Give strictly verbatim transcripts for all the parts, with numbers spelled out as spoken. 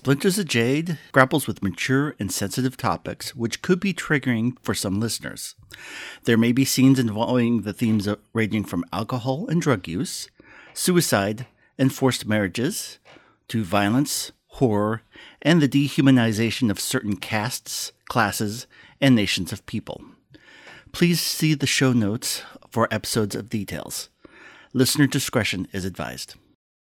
Splinters of Jade grapples with mature and sensitive topics which could be triggering for some listeners. There may be scenes involving the themes of ranging from alcohol and drug use, suicide and forced marriages, to violence, horror, and the dehumanization of certain castes, classes, and nations of people. Please see the show notes for episodes of details. Listener discretion is advised.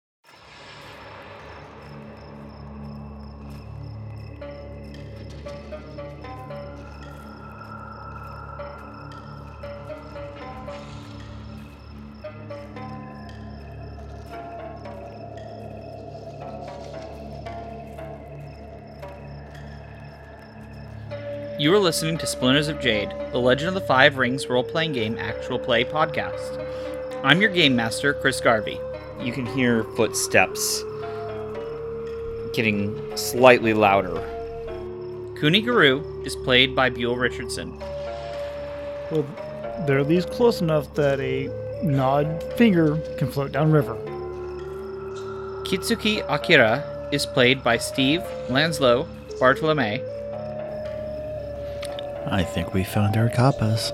You are listening to Splinters of Jade, the Legend of the Five Rings role-playing game actual play podcast. I'm your game master, Chris Garvey. You can hear footsteps getting slightly louder. Kuni Guru is played by Buell Richardson. Well, they're at least close enough that a nod finger can float downriver. Kitsuki Akira is played by Steve Lanslow Bartolome. I think we found our kappas.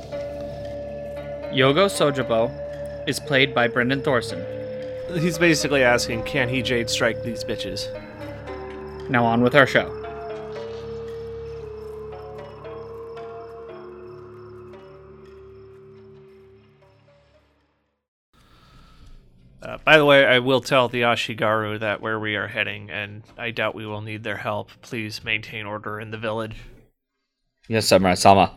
Yogo Sojobo is played by Brendan Thorson. He's basically asking, can he Jade strike these bitches? Now on with our show. Uh, by the way, I will tell the Ashigaru that where we are heading, and I doubt we will need their help. Please maintain order in the village. Yes, Samurai-sama.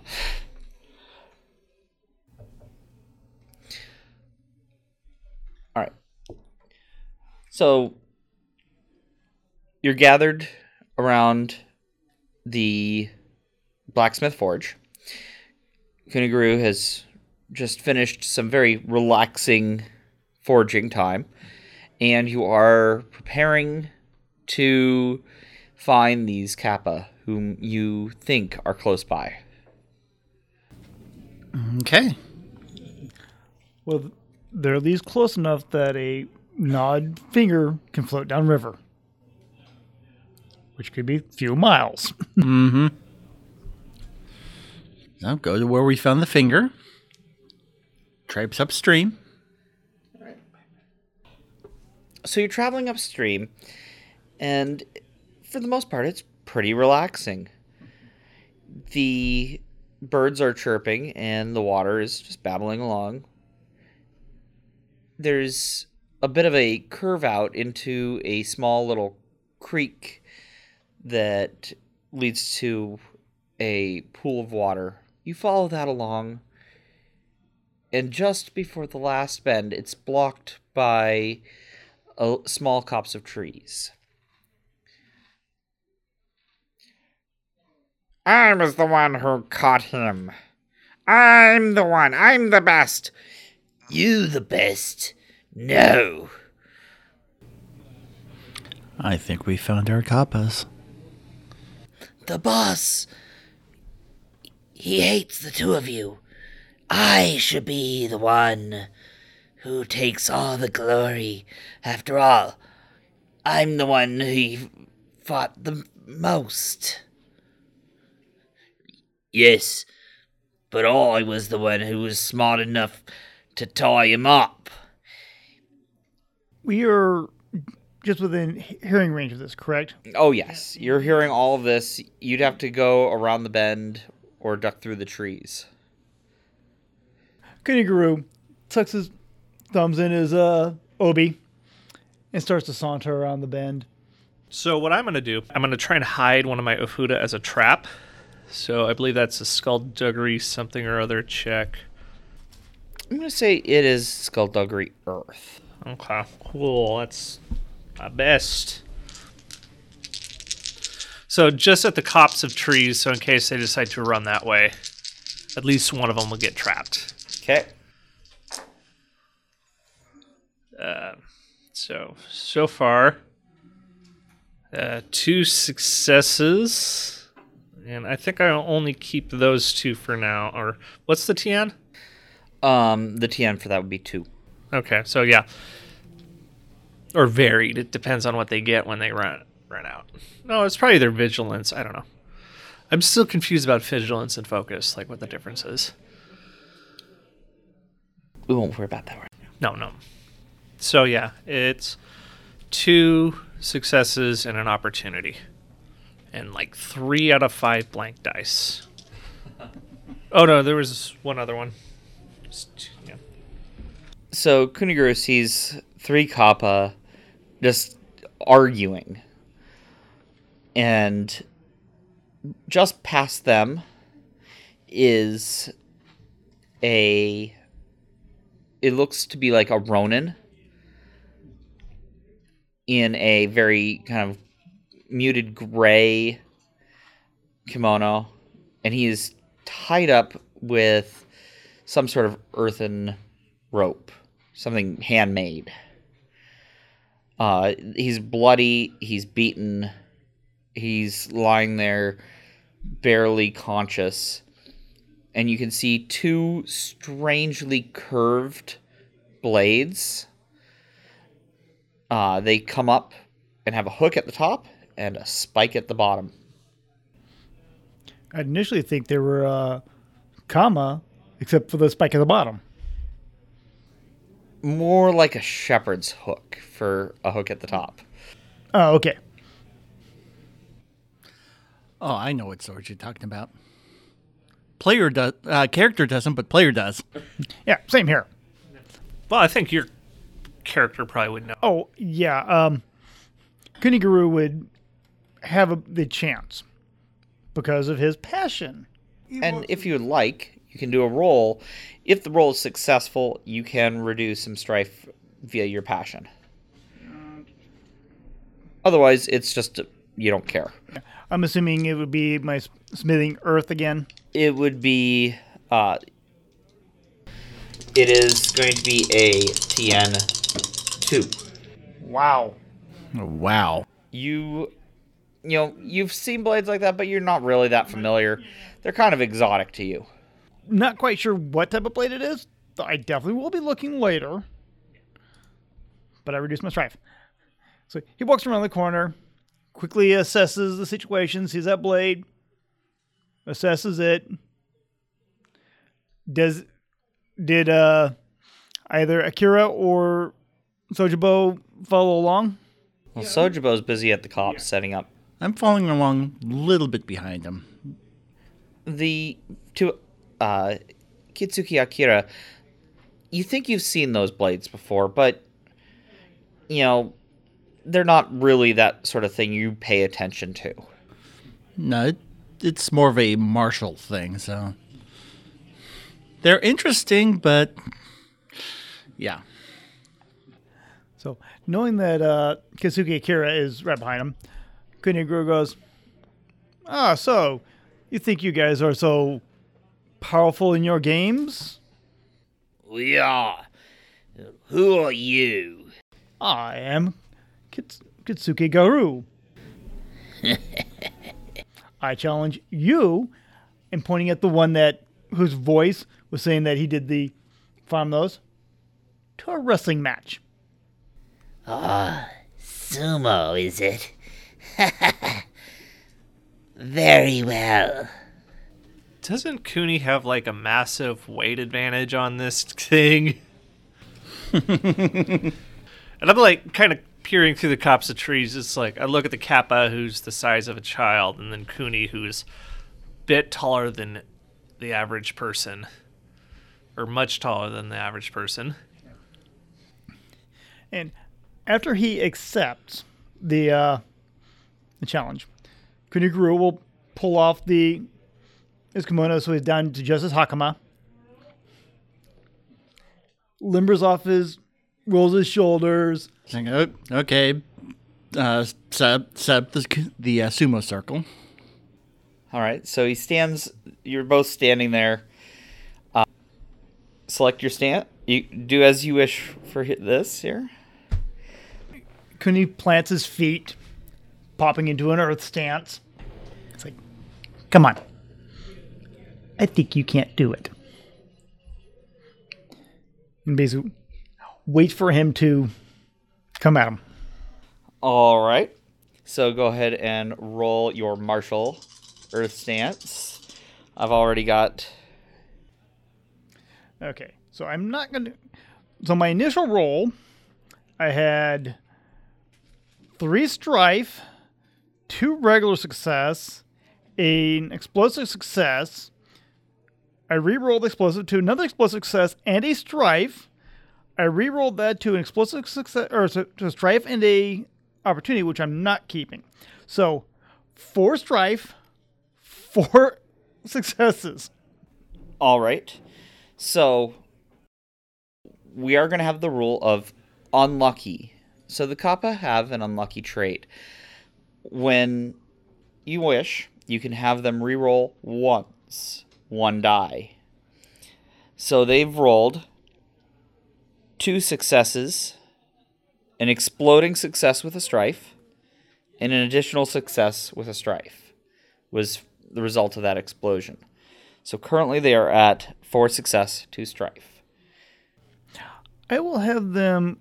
Alright. So, you're gathered around the blacksmith forge. Kuniguru has just finished some very relaxing forging time, and you are preparing to find these kappa whom you think are close by. Okay. Well, they're at least close enough that a nod finger can float downriver, which could be a few miles. Mm-hmm. Now go to where we found the finger. Traipse upstream. So you're traveling upstream, and for the most part, it's pretty relaxing. The birds are chirping, and the water is just babbling along. There's a bit of a curve out into a small little creek that leads to a pool of water. You follow that along, and just before the last bend, it's blocked by a small copse of trees. I was the one who caught him. I'm the one. I'm the best. You the best? No. I think we found our kappas. The boss. He hates the two of you. I should be the one who takes all the glory. After all, I'm the one who fought the most. Yes, but I was the one who was smart enough to tie him up. We are just within hearing range of this, correct? Oh, yes. You're hearing all of this. You'd have to go around the bend or duck through the trees. Kuniguru tucks his thumbs in his uh, obi and starts to saunter around the bend. So what I'm going to do, I'm going to try and hide one of my Ofuda as a trap. So I believe that's a skullduggery something or other check. I'm going to say it is skullduggery earth. Okay, cool. That's my best. So just at the copse of trees, so in case they decide to run that way, at least one of them will get trapped. Okay. Uh, so, so far, uh, two successes. And I think I'll only keep those two for now. Or what's the T N? Um, the T N for that would be two. Okay, so yeah. Or varied. It depends on what they get when they run run out. No, it's probably their vigilance. I don't know. I'm still confused about vigilance and focus, like what the difference is. We won't worry about that right now. No, no. So yeah, it's two successes and an opportunity. And like three out of five blank dice. Oh no, there was one other one. Just, yeah. So Kuniguru sees three Kappa just arguing. And just past them is a... It looks to be like a Ronin in a very kind of muted gray kimono. And he is tied up with some sort of earthen rope, something handmade. Uh, he's bloody, he's beaten, he's lying there barely conscious, and you can see two strangely curved blades. Uh, they come up and have a hook at the top and a spike at the bottom. I'd initially think they were uh, Kama, except for the spike at the bottom. More like a shepherd's hook for a hook at the top. Oh, okay. Oh, I know what sword you're talking about. Player does, uh, character doesn't, but player does. Yeah, same here. Well, I think your character probably would know. Oh, yeah. Um, Kuniguru would have a, the chance because of his passion. And if you would like, you can do a roll. If the roll is successful, you can reduce some strife via your passion. Otherwise, it's just you don't care. I'm assuming it would be my s- smithing earth again. It would be... Uh, it is going to be a T N two. Wow. Oh, wow. You... You know, you've seen blades like that, but you're not really that familiar. They're kind of exotic to you. Not quite sure what type of blade it is. I definitely will be looking later. But I reduced my strife. So he walks around the corner, quickly assesses the situation, sees that blade, assesses it. Does did uh, either Akira or Sojibo follow along? Well, Sojibo's busy at the cops setting up. I'm following along a little bit behind him. The to uh, Kitsuki Akira, you think you've seen those blades before, but you know they're not really that sort of thing you pay attention to. No, it, it's more of a martial thing, so... They're interesting, but... Yeah. So, knowing that uh, Kitsuki Akira is right behind him, Kuniguru goes, Ah, so, you think you guys are so powerful in your games? We are. Who are you? I am Kits- Kitsuki Garu. I challenge you, and pointing at the one that whose voice was saying that he did the farm those, to a wrestling match. Ah, sumo, is it? Very well. Doesn't Cooney have like a massive weight advantage on this thing? And I'm like kind of peering through the copse of trees. It's like I look at the Kappa, who's the size of a child, and then Cooney, who's a bit taller than the average person, or much taller than the average person. And after he accepts the uh, the challenge, Kuniguru will pull off the his kimono so he's down to just his hakama. Limbers off his, rolls his shoulders. Saying, oh, okay, uh, set up, set up the, the uh, sumo circle. All right, so he stands. You're both standing there. Uh, select your stand. You do as you wish for hi- this here. Kuni plants his feet, popping into an earth stance. It's like, come on. I think you can't do it. And basically, wait for him to come at him. All right. So go ahead and roll your martial earth stance. I've already got... Okay, so I'm not going to... So my initial roll, I had three strife, two regular success, an explosive success. I re-rolled the explosive to another explosive success and a strife. I re-rolled that to an explosive success, or to a strife and a opportunity, which I'm not keeping. So, four strife, four successes. All right. So, we are going to have the rule of unlucky. So, the Kappa have an unlucky trait. When you wish, you can have them re-roll once, one die. So, they've rolled two successes, an exploding success with a strife, and an additional success with a strife was the result of that explosion. So currently they are at four success, two strife. I will have them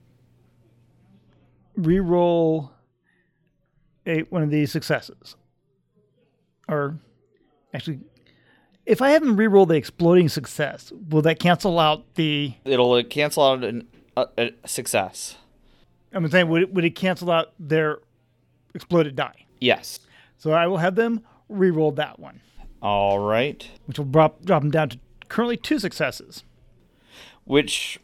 re-roll a, one of these successes. Or, actually, if I have them re-roll the exploding success, will that cancel out the... It'll cancel out an, a, a success. I'm saying, would it, would it cancel out their exploded die? Yes. So I will have them re-roll that one. All right. Which will drop, drop them down to currently two successes. Which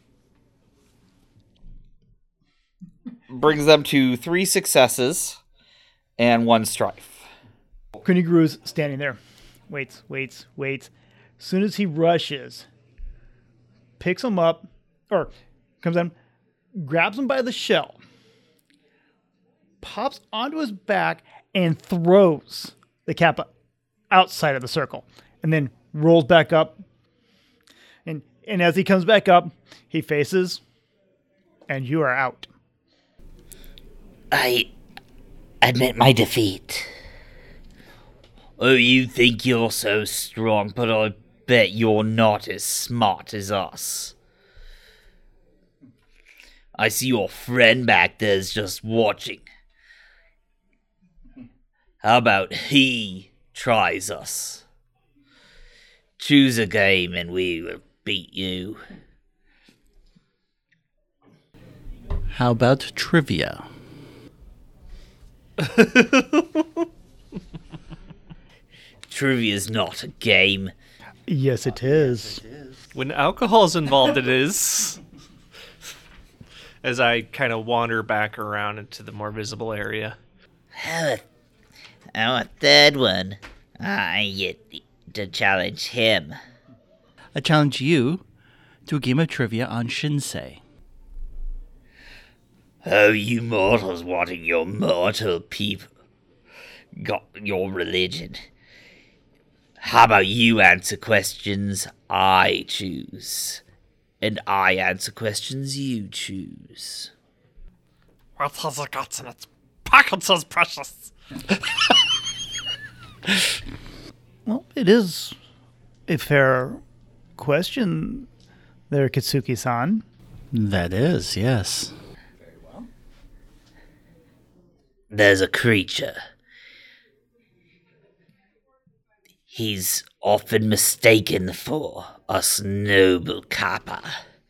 brings them to three successes and one strife. Kunigru's standing there. Waits, waits, waits. As soon as he rushes, picks him up, or comes in, grabs him by the shell, pops onto his back, and throws the Kappa outside of the circle, and then rolls back up. And and as he comes back up, he faces, and you are out. I admit my defeat. Oh, you think you're so strong, but I bet you're not as smart as us. I see your friend back there's just watching. How about he tries us? Choose a game and we will beat you. How about trivia? Trivia's not a game. Yes, it is. When alcohol's involved, it is. As I kind of wander back around into the more visible area. Oh, oh, a third one. I get to challenge him. I challenge you to a game of trivia on Shinsei. Oh, you mortals wanting your mortal people got your religion. How about you answer questions I choose, and I answer questions you choose? What has it got in its pockets as precious? Well, it is a fair question there, Kitsuki-san. That is, yes. There's a creature. He's often mistaken for us noble Kappa.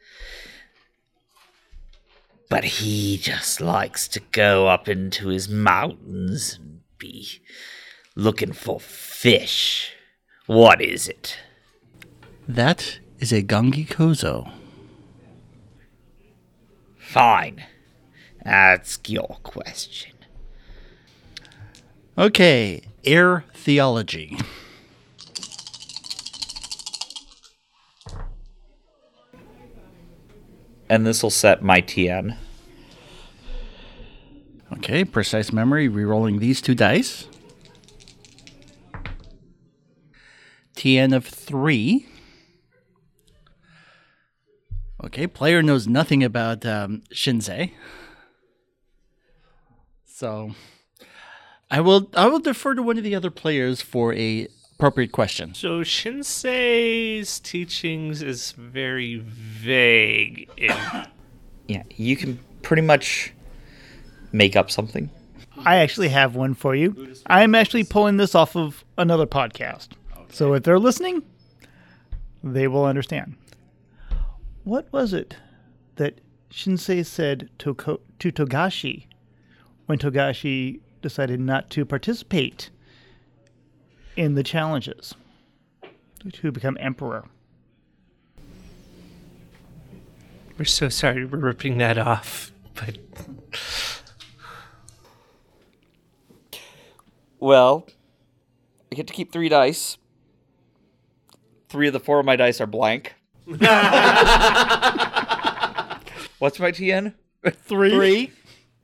But he just likes to go up into his mountains and be looking for fish. What is it? That is a Gangi Kozo. Fine. Ask your question. Okay, air theology. And this will set my T N. Okay, precise memory, re-rolling these two dice. T N of three. Okay, player knows nothing about um, Shinsei. So I will I will defer to one of the other players for a appropriate question. So Shinsei's teachings is very vague. In... Yeah, you can pretty much make up something. I actually have one for you. I'm actually pulling this off of another podcast. So if they're listening, they will understand. What was it that Shinsei said to, Ko- to Togashi when Togashi decided not to participate in the challenges to become emperor? We're so sorry we're ripping that off, but Well, I get to keep three dice. Three of the four of my dice are blank. What's my T N? Three. Three.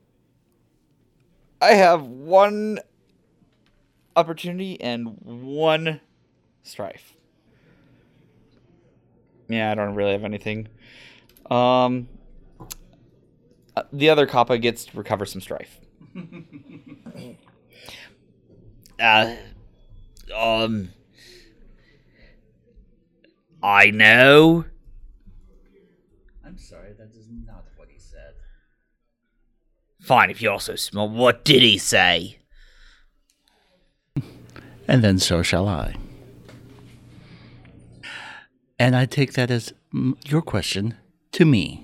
I have one opportunity and one strife. Yeah, I don't really have anything. Um, uh, the other Kappa gets to recover some strife. Uh, um, I know. I'm sorry, that is not what he said. Fine, if you're so small. What did he say? And then so shall I. And I take that as mm, your question to me.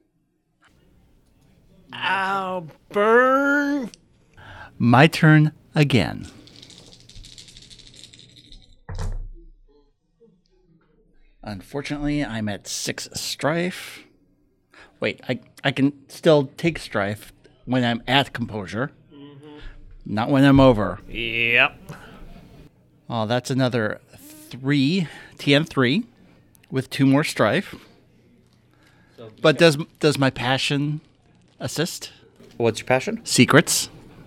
ow, burn. My turn again. Unfortunately, I'm at six strife. Wait, I, I can still take strife when I'm at composure, mm-hmm. not when I'm over. Yep. Oh, that's another three, T N three, with two more strife. But does does my passion assist? What's your passion? Secrets.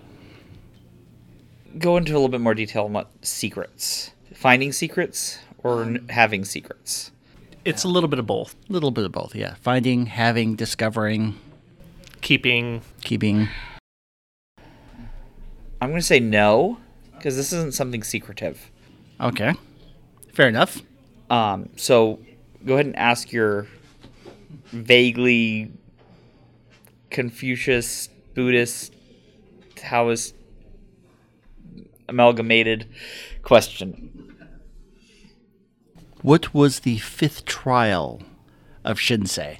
Go into a little bit more detail on what secrets. Finding secrets or n- having secrets? It's a little bit of both. A little bit of both, yeah. Finding, having, discovering, Keeping. keeping. I'm going to say no, because this isn't something secretive. Okay. Fair enough. Um, so go ahead and ask your vaguely Confucius, Buddhist, Taoist amalgamated question. What was the fifth trial of Shinsei?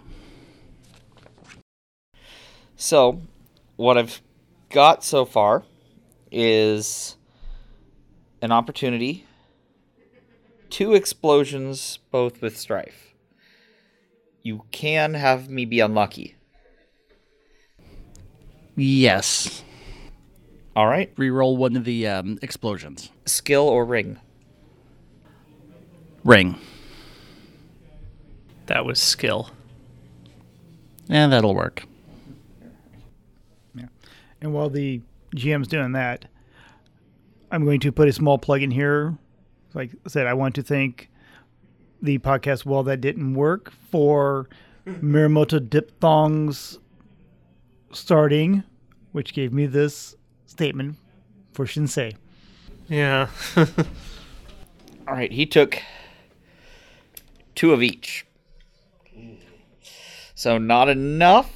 So, what I've got so far is an opportunity, two explosions, both with strife. You can have me be unlucky. Yes. All right. Reroll one of the um, explosions. Skill or ring? Ring. That was skill. Yeah, that'll work. Yeah. And while the G M's doing that, I'm going to put a small plug in here. Like I said, I want to thank the podcast Well That Didn't Work for Miramoto Diphthongs starting, which gave me this statement for Shinsei. Yeah. All right. He took two of each. So not enough.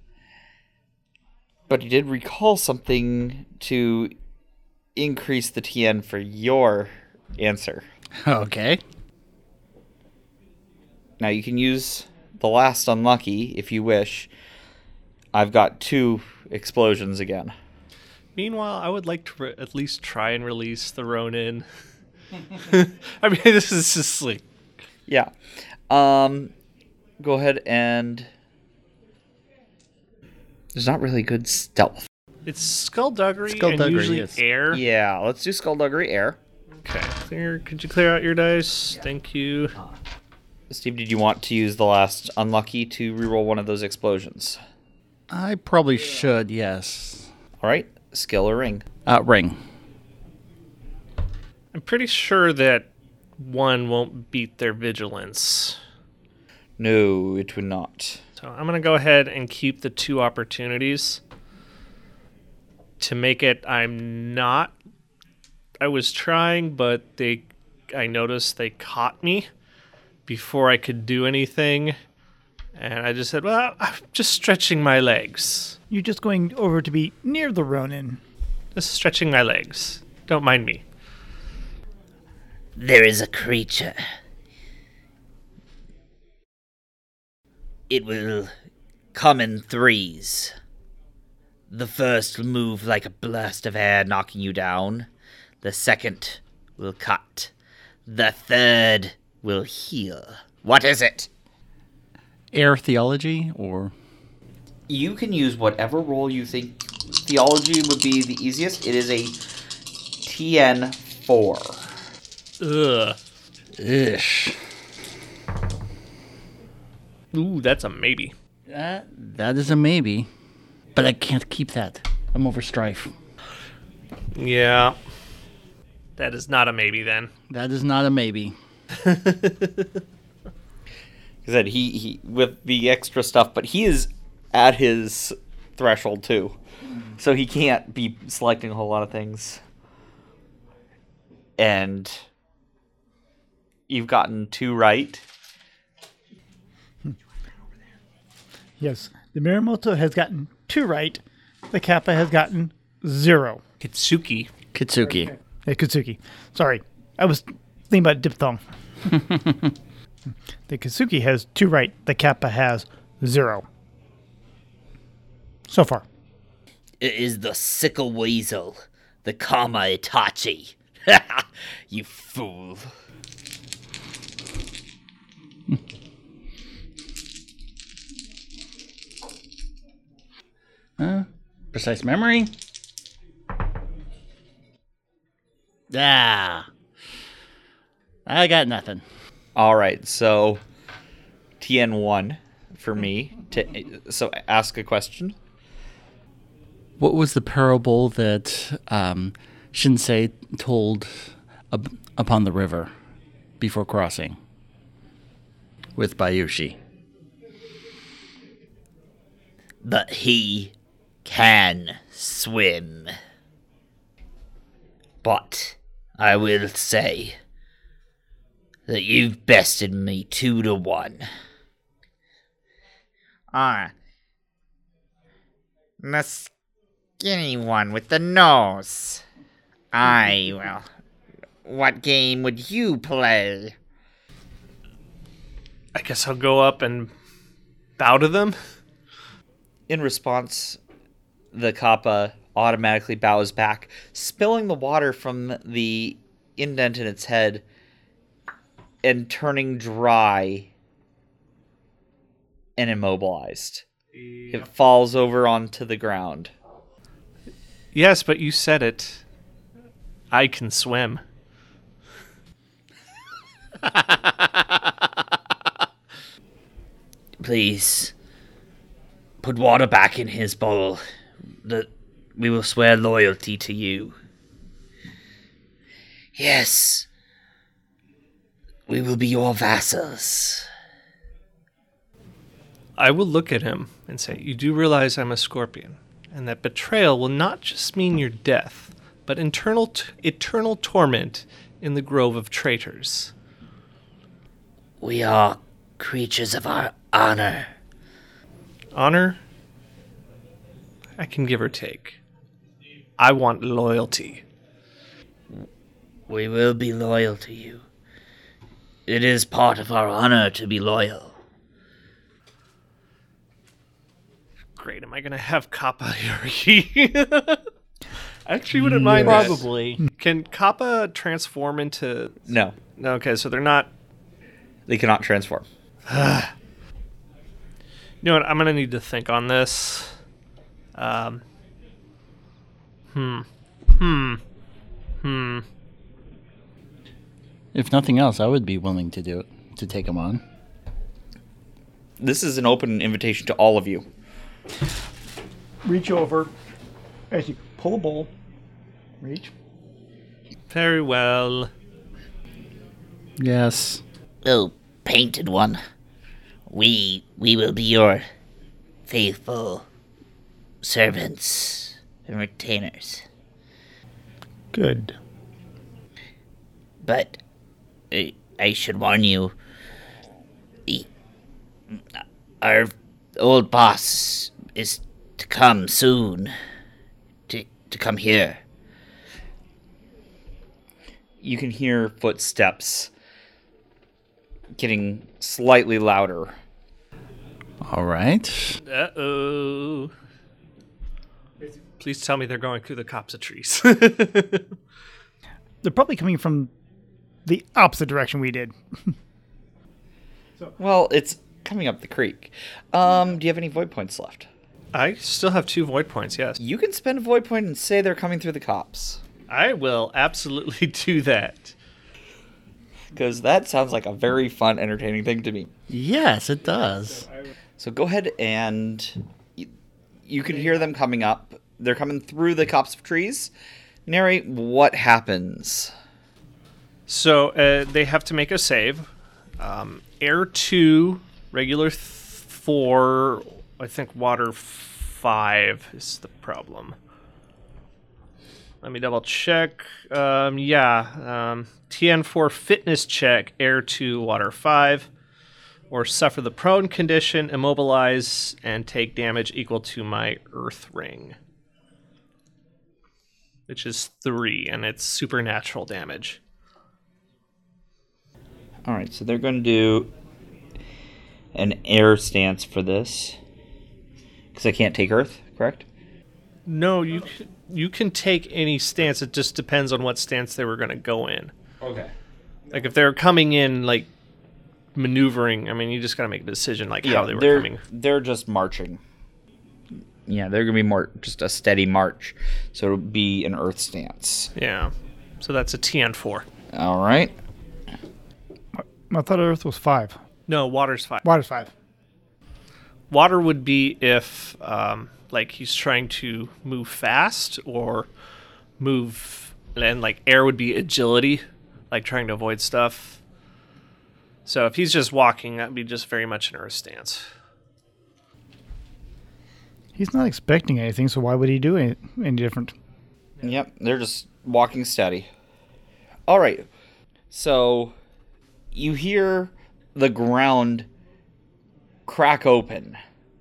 But he did recall something to increase the T N for your answer. Okay. Now you can use the last unlucky if you wish. I've got two explosions again. Meanwhile, I would like to re- at least try and release the Ronin. I mean, this is just like... Yeah. Um, go ahead and... There's not really good stealth. It's skullduggery, Skullduggery, and usually yes. air. Yeah, let's do skullduggery air. Okay. Clear. Could you clear out your dice? Thank you. Steve, did you want to use the last unlucky to reroll one of those explosions? I probably should, yes. All right. Skill or ring? Uh, ring. I'm pretty sure that one won't beat their vigilance. No, it would not. So I'm going to go ahead and keep the two opportunities to make it I'm not. I was trying, but they I noticed they caught me before I could do anything. And I just said, well, I'm just stretching my legs. You're just going over to be near the Ronin. Just stretching my legs. Don't mind me. There is a creature. It will come in threes. The first will move like a blast of air, knocking you down. The second will cut. The third will heal. What is it? Air theology or You can use whatever role you think theology would be the easiest. It is a T N four. Ugh. ish. Ooh, that's a maybe. Uh, that is a maybe, but I can't keep that. I'm over strife. Yeah. That is not a maybe then. That is not a maybe. I said he, he with the extra stuff, but he is at his threshold too, so he can't be selecting a whole lot of things. And you've gotten two right. Yes, the Miramoto has gotten two right. The Kappa has gotten zero. Kitsuki. Kitsuki. Hey, Kutsuki. Sorry, I was thinking about diphthong. The Kitsuki has two right. The Kappa has zero. So far. It is the sickle weasel, the Kama Itachi. You fool. Uh, precise memory. Ah. I got nothing. All right, so T N one for me. To, so ask a question. What was the parable that um, Shinsei told up, upon the river before crossing with Bayushi? But he can swim. But I will say that you've bested me two to one. Ah. The skinny one with the nose. I, well, what game would you play? I guess I'll go up and bow to them. In response, the Kappa automatically bows back, spilling the water from the indent in its head and turning dry and immobilized. It falls over onto the ground. Yes, but you said it. I can swim. Please, put water back in his bowl. The, we will swear loyalty to you. Yes, we will be your vassals. I will look at him and say, you do realize I'm a scorpion, and that betrayal will not just mean your death, but internal t- eternal torment in the grove of traitors. We are creatures of our honor. Honor? I can give or take. I want loyalty. We will be loyal to you. It is part of our honor to be loyal. Great, am I going to have Kappa hierarchy? I actually wouldn't mind that. Probably. Can Kappa transform into... No, No, okay, so they're not... they cannot transform. You know what, I'm going to need to think on this. Um, hmm. Hmm. Hmm. If nothing else, I would be willing to do it, to take him on. This is an open invitation to all of you. Reach over as you pull a bowl. Reach. Very well. Yes. Oh, painted one. We we will be your faithful servants and retainers. Good. But I, I should warn you, the, our old boss is to come soon. To to come here. you can hear footsteps getting slightly louder. All right. Uh-oh. Please tell me they're going through the copse of trees. They're probably coming from the opposite direction we did. Well, it's coming up the creek. Um, do you have any void points left? I still have two void points, yes. You can spend a void point and say they're coming through the copse. I will absolutely do that. Because that sounds like a very fun, entertaining thing to me. Yes, it does. So go ahead and you, you can hear them coming up. They're coming through the copse of trees. Narrate what happens. So uh, they have to make a save. Um, air two, regular th- four, I think water five is the problem. Let me double check. Um, yeah, um, T N four fitness check, air two, water five. Or suffer the prone condition, immobilize, and take damage equal to my earth ring. Which is three, and it's supernatural damage. Alright, so they're going to do an air stance for this. Because I can't take earth, correct? No, you can, you can take any stance. It just depends on what stance they were going to go in. Okay. Like, if they're coming in, like, maneuvering, I mean, you just got to make a decision, like, Yeah, how they were they're, coming. they're just marching. Yeah, they're going to be more just a steady march. So it'll be an earth stance. Yeah. So that's a T N four. Alright. I thought Earth was five. No, water's five. Water's five. Water would be if, um, like, he's trying to move fast or move, and, like, air would be agility, like trying to avoid stuff. So if he's just walking, that'd be just very much an earth stance. He's not expecting anything, so why would he do any, any different? Yep, they're just walking steady. Alright. So you hear the ground crack open.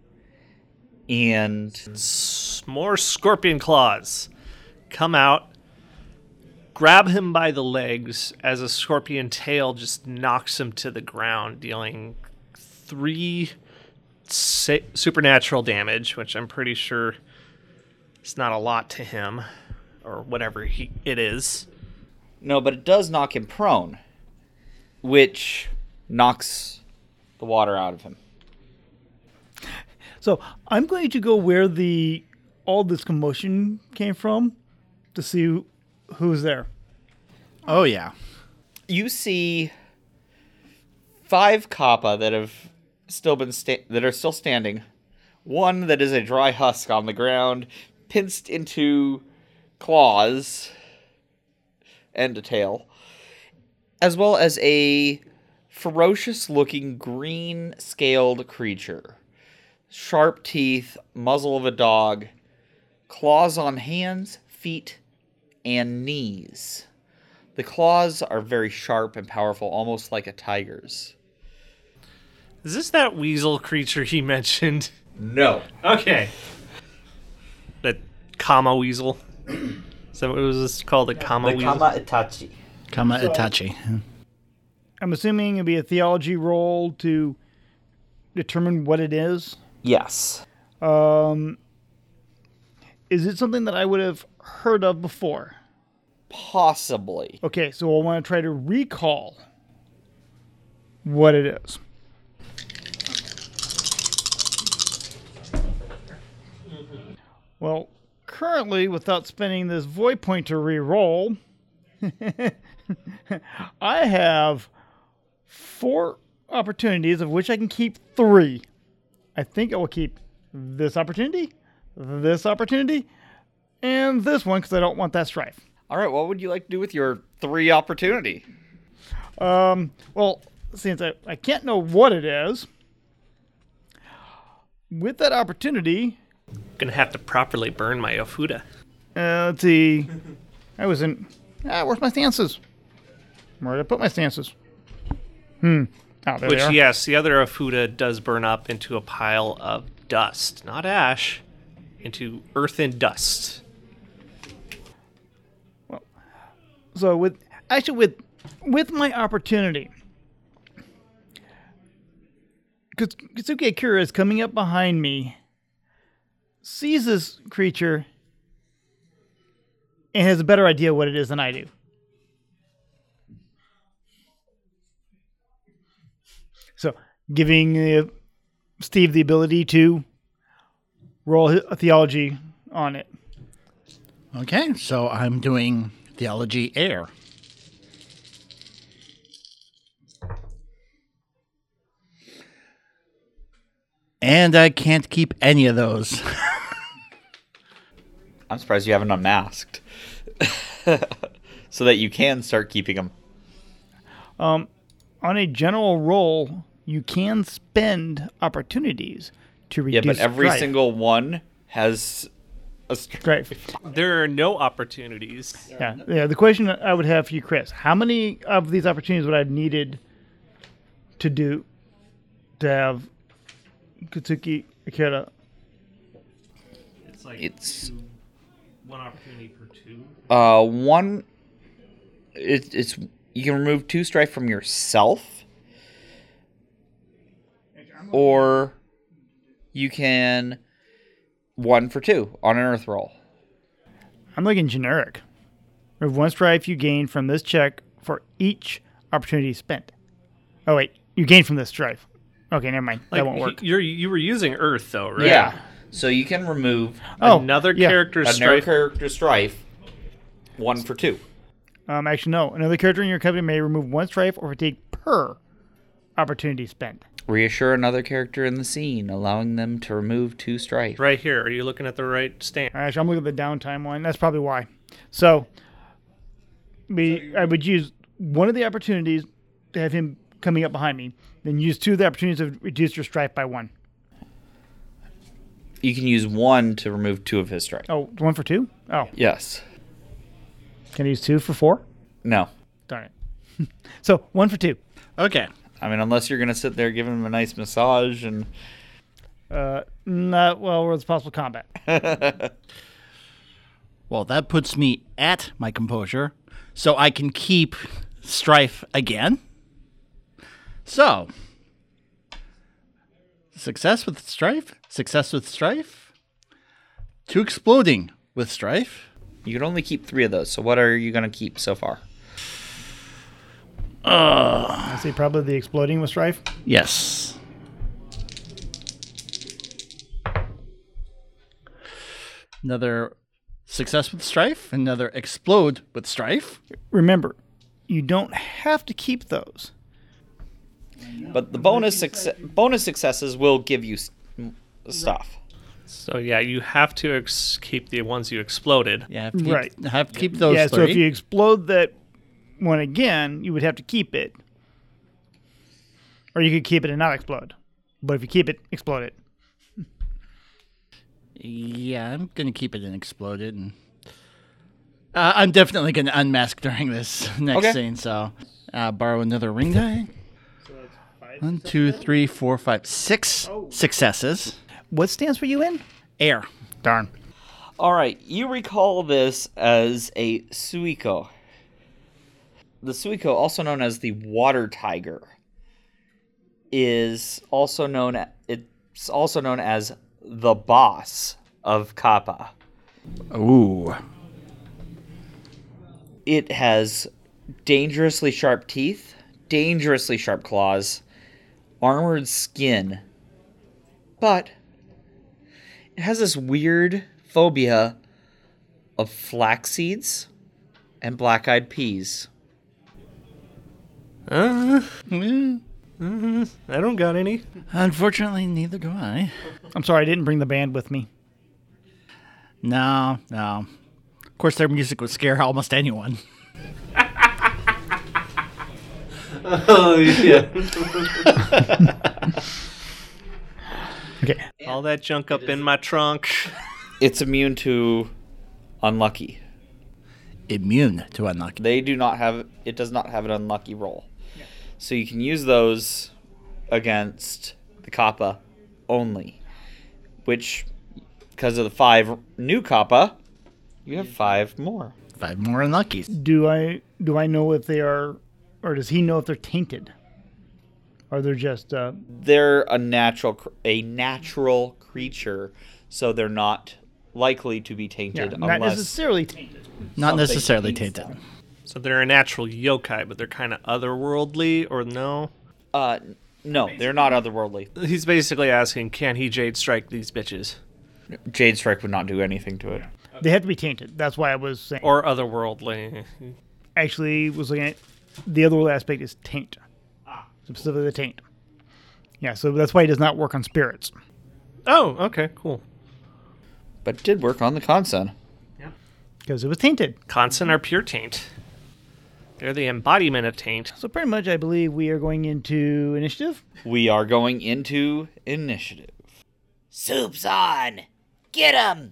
And S- More scorpion claws come out, grab him by the legs as a scorpion tail just knocks him to the ground, dealing three sa- supernatural damage, which I'm pretty sure is not a lot to him, or whatever he, it is. no, but it does knock him prone, which knocks the water out of him. So I'm going to go where the all this commotion came from to see who, who's there. Oh, yeah. You see five kappa that have still been sta- that are still standing. One that is a dry husk on the ground, pinched into claws and a tail, as well as a ferocious-looking green-scaled creature. Sharp teeth, muzzle of a dog, claws on hands, feet, and knees. The claws are very sharp and powerful, almost like a tiger's. Is this that weasel creature he mentioned? No. Okay. That Kama weasel? Is that what it was called? The Kama The weasel? Kama Itachi. Kama Itachi. I'm assuming it'd be a theology roll to determine what it is. Yes. Um, is it something that I would have heard of before? Possibly. Okay, so I want to try to recall what it is. Well, currently, without spending this void point to re-roll, I have four opportunities, of which I can keep three. I think I will keep this opportunity, this opportunity, and this one because I don't want that strife. All right, what would you like to do with your three opportunity? Um, well, since I, I can't know what it is, with that opportunity, Gonna have to properly burn my Ofuda. uh, let's see, I was in, ah, where's my stances? Where did I put my stances? Hmm. Oh, there Which, they are. yes, the other Ofuda does burn up into a pile of dust. Not ash. Into earth and dust. So with Actually, with with my opportunity, because Katsuki Akira is coming up behind me, sees this creature, and has a better idea what it is than I do. So, giving uh, Steve the ability to roll a theology on it. Okay, so I'm doing theology air. And I can't keep any of those. I'm surprised you haven't unmasked. So that you can start keeping them. Um, on a general roll, you can spend opportunities to Yeah, reduce but every strife. single one has a strife. Strife. There are no opportunities. Yeah, yeah. The question I would have for you, Chris, how many of these opportunities would I have needed to do to have Katsuki Akira? It's like It's two, one opportunity per two. uh one. It, it's you can remove two strife from yourself, or you can one for two on an earth roll. I'm looking generic. Remove one strife you gain from this check for each opportunity spent. Oh wait, you gain from this strife. Okay, never mind. Like, That won't work. You're you were using Earth though, right? Yeah. So you can remove Oh, Another yeah. character's another strife. character strife, one for two. Um, actually, no. Another character in your company may remove one strife or fatigue per opportunity spent. Reassure another character in the scene, allowing them to remove two strife. Right here. Are you looking at the right stand? Actually, I'm looking at the downtime one. That's probably why. So, we, I would use one of the opportunities to have him coming up behind me, then use two of the opportunities to reduce your strife by one. You can use one to remove two of his strife. Oh, one for two? Oh, Yes. can I use two for four? No. Darn it. So, one for two. Okay. I mean, unless you're gonna sit there giving him a nice massage and. Uh, not, well, where's possible combat? Well, that puts me at my composure, so I can keep strife again. So, success with strife, success with strife, two exploding with strife. You can only keep three of those. So what are you gonna keep so far? I say probably the exploding with strife. Yes. Another success with strife, another explode with strife. Remember, you don't have to keep those. But the bonus success, bonus successes will give you s- m- stuff. So yeah, you have to ex- keep the ones you exploded. Yeah, have to keep, Right. have to keep those yeah, three. so if you explode that one again, you would have to keep it. Or you could keep it and not explode. But if you keep it, explode it. Yeah, I'm gonna keep it and explode it, and uh, I'm definitely gonna unmask during this next Okay. scene. So, uh, borrow another ring die. One, two, three, four, five, six successes. What stance were you in? Air. Darn. All right, you recall this as a suiko. The suiko, also known as the water tiger, is also known. It's also known as the boss of Kappa. Ooh. It has dangerously sharp teeth, dangerously sharp claws, armored skin, but it has this weird phobia of flax seeds and black-eyed peas. Uh, Eh, I don't got any. Unfortunately, neither do I. I'm sorry, I didn't bring the band with me. No, no. Of course, their music would scare almost anyone. Oh yeah. Okay. All that junk up in my trunk. It's immune to unlucky. Immune to unlucky. They do not have it does not have an unlucky roll. So you can use those against the Kappa only. Which, because of the five new Kappa, you have five more. Five more unluckies. Do I do I know if they are, or does he know if they're tainted? Or they're just uh, They're a natural cr- a natural creature, so they're not likely to be yeah, tainted not unless necessarily tainted? Not something necessarily taints tainted. them. So they're a natural yokai, but they're kind of otherworldly, or no? Uh, no, they're not otherworldly. He's basically asking, can he Jade Strike these bitches? Jade Strike would not do anything to it. They have to be tainted. That's why I was saying. Or otherworldly. Actually, was looking at the other aspect is taint. Specifically the taint. Yeah, so that's why he does not work on spirits. Oh, okay, cool. But did work on the Kansen. Because it was tainted. Kansen are pure taint. They're the embodiment of taint. So pretty much I believe we are going into initiative. We are going into initiative. Soup's on! Get 'em!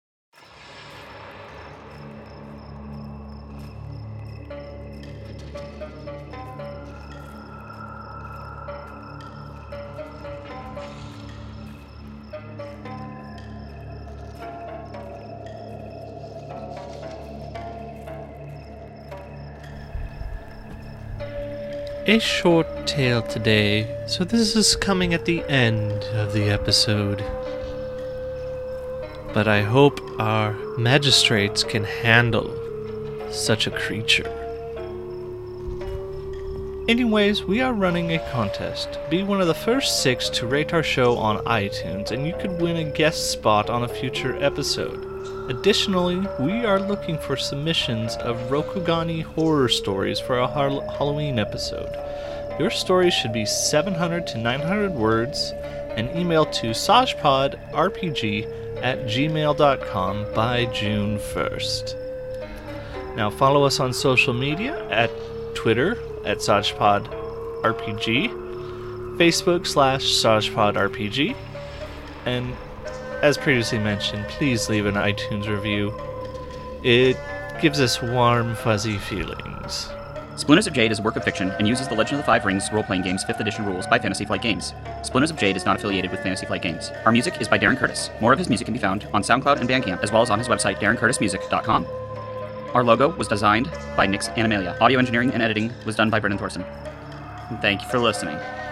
A short tale today, so this is coming at the end of the episode. But I hope our magistrates can handle such a creature. Anyways, we are running a contest. Be one of the first six to rate our show on iTunes, and you could win a guest spot on a future episode. Additionally, we are looking for submissions of Rokugani horror stories for a har- Halloween episode. Your story should be seven hundred to nine hundred words and email to sajpodrpg at gmail dot com by June first. Now follow us on social media at Twitter at sajpodrpg, Facebook slash sajpodrpg, and as previously mentioned, please leave an iTunes review. It gives us warm, fuzzy feelings. Splinters of Jade is a work of fiction and uses the Legend of the Five Rings role-playing game's fifth edition rules by Fantasy Flight Games. Splinters of Jade is not affiliated with Fantasy Flight Games. Our music is by Darren Curtis. More of his music can be found on SoundCloud and Bandcamp, as well as on his website, darren curtis music dot com. Our logo was designed by Nix Animalia. Audio engineering and editing was done by Brendan Thorson. Thank you for listening.